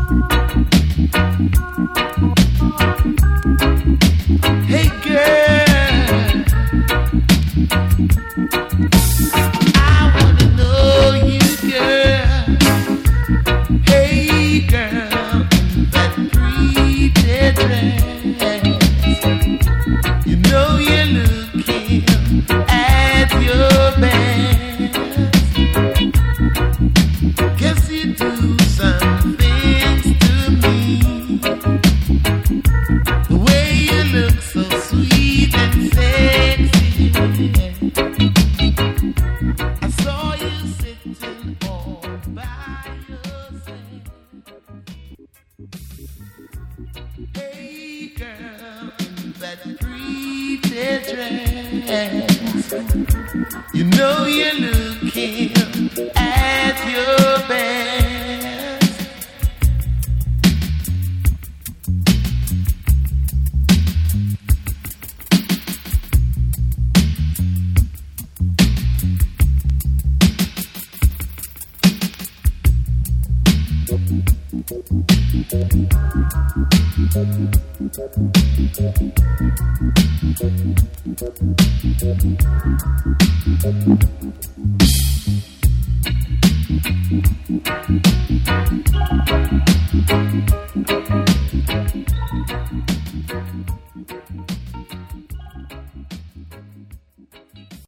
Hey girl, I wanna know you, girl. Hey girl, that pretty dress. You know you're looking at your best. Guess you do some things to me. The way you look so sweet and sexy. I saw you sitting all by yourself. Hey girl, that pretty dress. You know you're looking at your best.